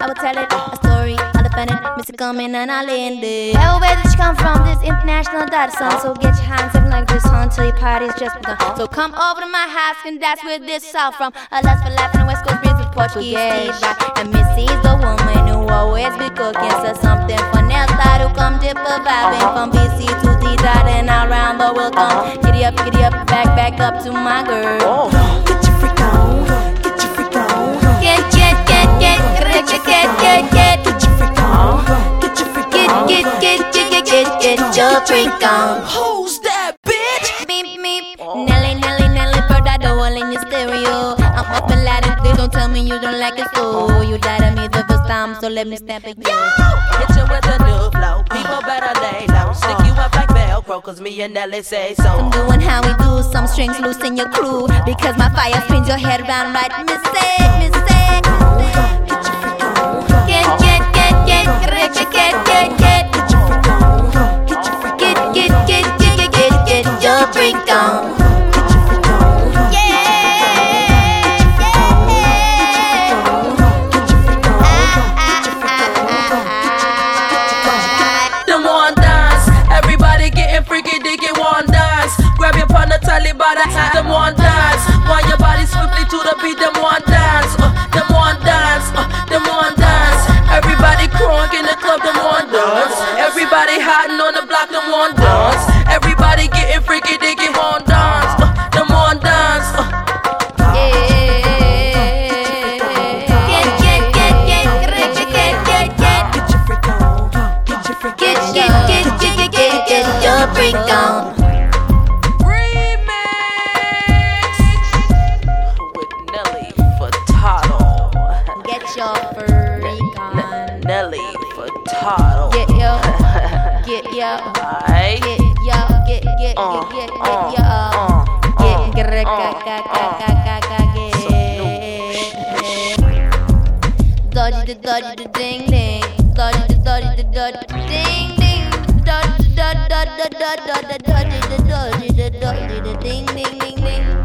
I will tell it a story. I'll defend it, Mr. Coming and I'll end it. Hey, where did you come from? This international dot son. So get your hands up like this until your party's just begun. So come over to my house and that's where this is all from. A lust for life in the West Coast breeze with Portuguese rock. And Missy's the woman who always be cooking. So something for Nelsa to come dip a vibing from BC to D dot and around the world. Come giddy up, back up to my girl. Get your freak on, get your freak on. Get your freak on, get your freak on. Who's that bitch? Meep, Nelly, bird out the hole in your stereo. I'm up and loud and clear, don't tell me you don't like it, so you died at me the first time, so let me stamp it, yo. Hit you with a new flow, people better lay low. Stick you up like Velcro, cause me and Nelly say so. I'm doing how we do, some strings loose in your crew, because my fire spins your head round right, mistake. Get your freak on. Them one dance, everybody getting freaky, dicky one dance. Grab your partner tightly by the hand, them one dance. Wind your body swiftly to the beat, them one dance. Them one dance, them one dance. Everybody crunk in the club, them one dance. Everybody hiding on the block, them one dance. Everybody getting freaky, dicky one dance. Them one dance. Get your freak on. Remix with Nelly Furtado. Get your freak on. Nelly Furtado. Get yo. Aight. Get dodgy the ding ding, dodgy the ding ding, dodgy the ding ding ding.